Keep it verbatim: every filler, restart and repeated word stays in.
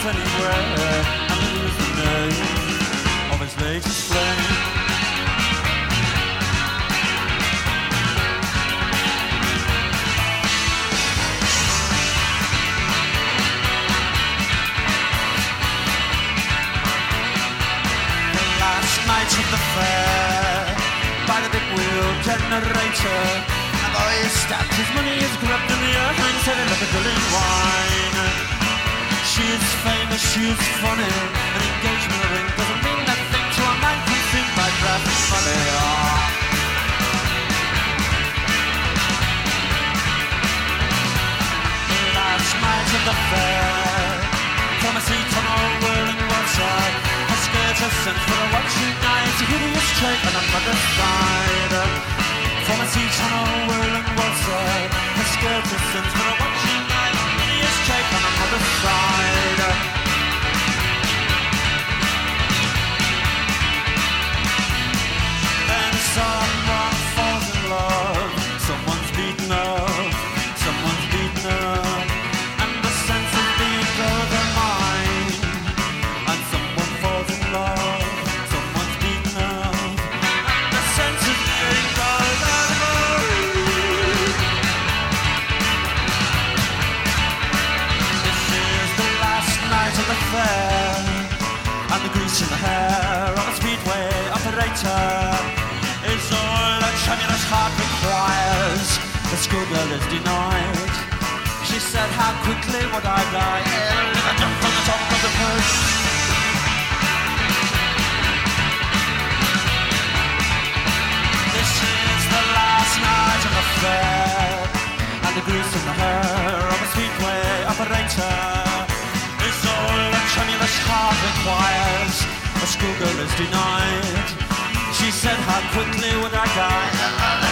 life anywhere, and it was the name of his latest flame. The last night of the fair, by the big wheel generator, a boy stabbed his money, is grabbed in the earth and said, look at the lean wine. She is famous, she is funny, an engagement ring doesn't mean nothing to a man consumed by grass and money. Oh. Last night at the fair, from a seat on old whirling water, her skirt has sent for a watching night, a hideous trait on another side. From a seat on old whirling water, her skirt has sent for a watching night, a hideous trait on another side. Then someone falls in love, someone's beaten up, someone's beaten up, and the sense of being goes their mind. And someone falls in love, someone's beaten up, and the sense of being goes their mind. This is the last night of the fair, and the grease in the hair of a speedway operator is all a tremulous heart requires. The schoolgirl is denied. She said, how quickly would I die? I jumped on the top of the perch. This is the last night of the fair, and the grease in the hair of a speedway operator is all a tremulous heart requires. A schoolgirl is denied. She said, how quickly would I die?